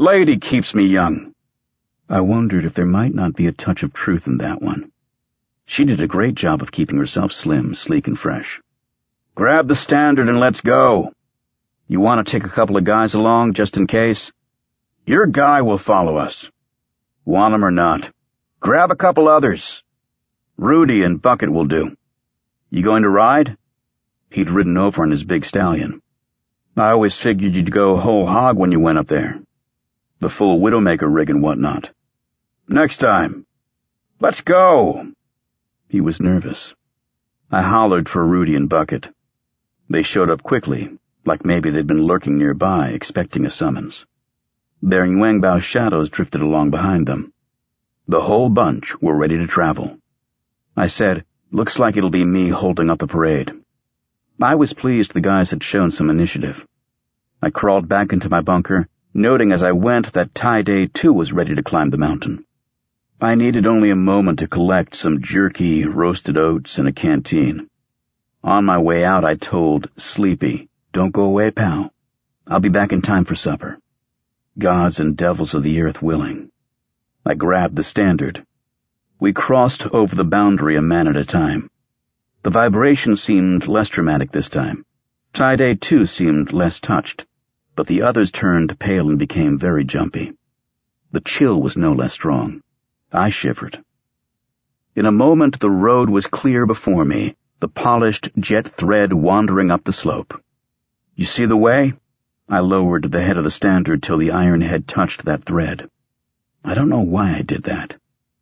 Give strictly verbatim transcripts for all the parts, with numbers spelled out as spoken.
Lady keeps me young." I wondered if there might not be a touch of truth in that one. She did a great job of keeping herself slim, sleek, and fresh. "Grab the standard and let's go. You want to take a couple of guys along, just in case? Your guy will follow us. Want 'em or not. Grab a couple others. Rudy and Bucket will do. You going to ride?" He'd ridden over on his big stallion. "I always figured you'd go whole hog when you went up there. The full Widowmaker rig and whatnot. Next time. Let's go." He was nervous. I hollered for Rudy and Bucket. They showed up quickly, like maybe they'd been lurking nearby, expecting a summons. Their Yuangbao shadows drifted along behind them. The whole bunch were ready to travel. I said, "Looks like it'll be me holding up the parade." I was pleased the guys had shown some initiative. I crawled back into my bunker, noting as I went that Ty-Day too was ready to climb the mountain. I needed only a moment to collect some jerky, roasted oats, and a canteen. On my way out, I told Sleepy, "Don't go away, pal. I'll be back in time for supper. Gods and devils of the earth willing." I grabbed the standard. We crossed over the boundary a man at a time. The vibration seemed less dramatic this time. Ty-Day too seemed less touched, but the others turned pale and became very jumpy. The chill was no less strong. I shivered. In a moment the road was clear before me, the polished jet thread wandering up the slope. "You see the way?" I lowered the head of the standard till the iron head touched that thread. I don't know why I did that.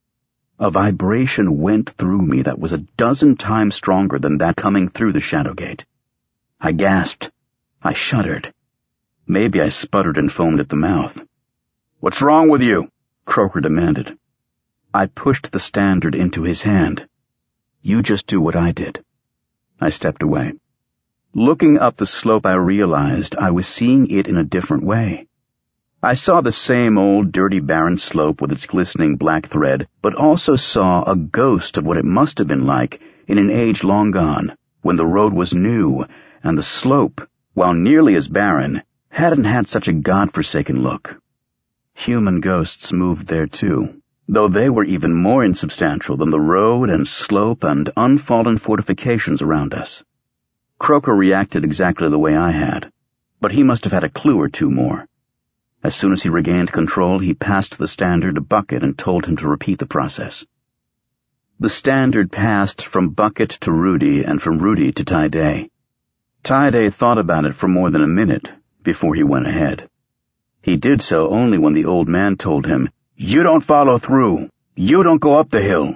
A vibration went through me that was a dozen times stronger than that coming through the shadow gate. I gasped. I shuddered. Maybe I sputtered and foamed at the mouth. "What's wrong with you?" Croker demanded. I pushed the standard into his hand. "You just do what I did." I stepped away. Looking up the slope, I realized I was seeing it in a different way. I saw the same old dirty barren slope with its glistening black thread, but also saw a ghost of what it must have been like in an age long gone, when the road was new, and the slope, while nearly as barren, hadn't had such a godforsaken look. Human ghosts moved there too, though they were even more insubstantial than the road and slope and unfallen fortifications around us. Croker reacted exactly the way I had, but he must have had a clue or two more. As soon as he regained control, he passed the standard to Bucket and told him to repeat the process. The standard passed from Bucket to Rudy and from Rudy to Ty-Day. Ty-Day thought about it for more than a minute before he went ahead. He did so only when the old man told him, "You don't follow through. You don't go up the hill."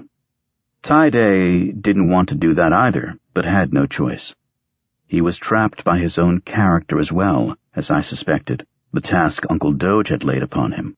Ty-Day didn't want to do that either, but had no choice. He was trapped by his own character as well, as I suspected, the task Uncle Doge had laid upon him.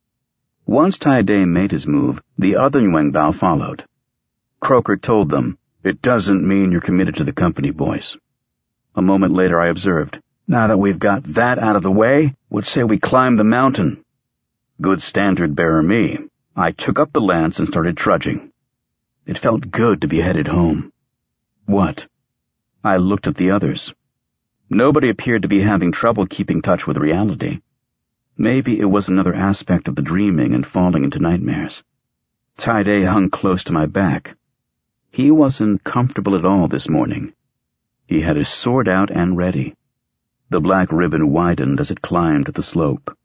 Once Ty-Day made his move, the other Yuangbao followed. Croker told them, "It doesn't mean you're committed to the company, boys." A moment later I observed, "Now that we've got that out of the way, what say we climb the mountain?" Good standard bearer me. I took up the lance and started trudging. It felt good to be headed home. What? I looked at the others. Nobody appeared to be having trouble keeping touch with reality. Maybe it was another aspect of the dreaming and falling into nightmares. Ty-Day hung close to my back. He wasn't comfortable at all this morning. He had his sword out and ready. The black ribbon widened as it climbed the slope.